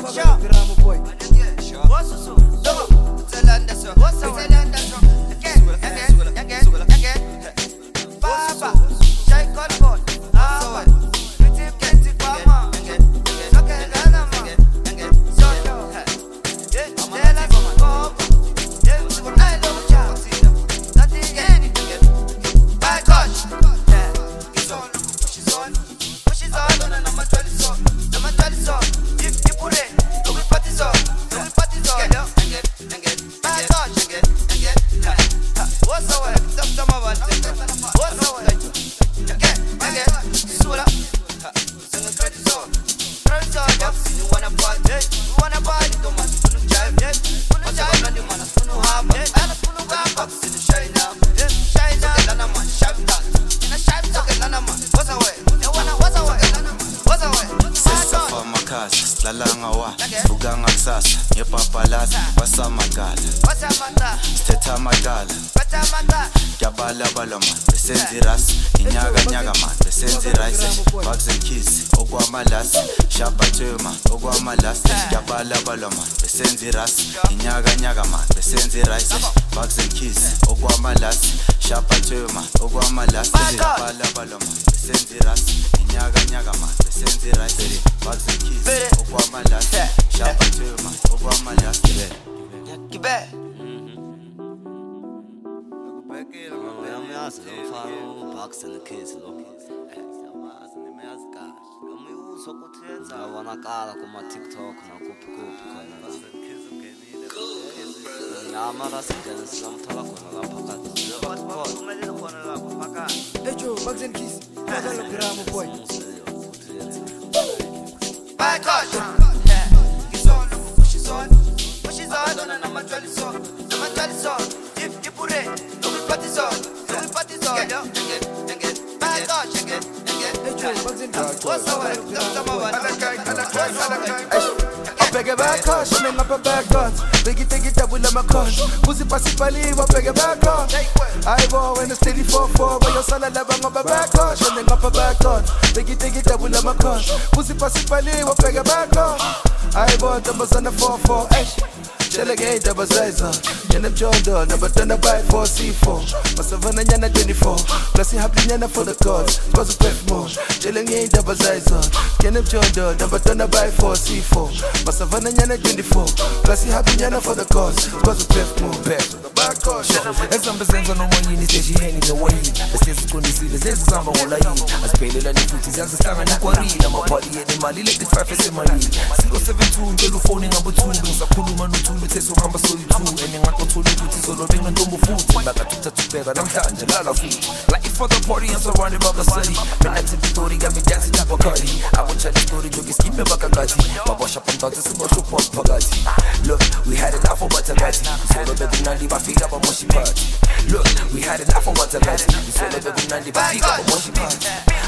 For the cause, was a pet more. Chilling ain't double size on. Can him join the number turn by 4 C4. Masavana Yana 24. Plus he happy Yana for the cause, was a pet more. Back caution. As some percent on the one unit, she hanging the way. The states is going to see the sense of summer all I eat. As pale and the footies as a star and a quarry. I'm a party at the Mali, let the traffic in my knee. 072, telephone number 2. Those are cool, man, to the test of Ramba so you too. And then I got to the duties all of England, no food. Back at the better, I'm done, a lot of food. Like for the party, I'm surrounded by the city. When I tip the story, got me dancing to Bacardi. I will tell the story, joke is keep me back a gatti. My wash up and talk to some more pop pagati. Look, we had enough of Batagati. So the baby Nandi, my feet up on Moshi party. Look, we had enough of Batagati. So the baby Nandi, my feet up on Moshi party.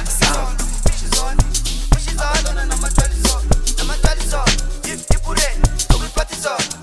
Pushes on, I'm a 20 on. I'm a 20 on. If you put it, don't be party on.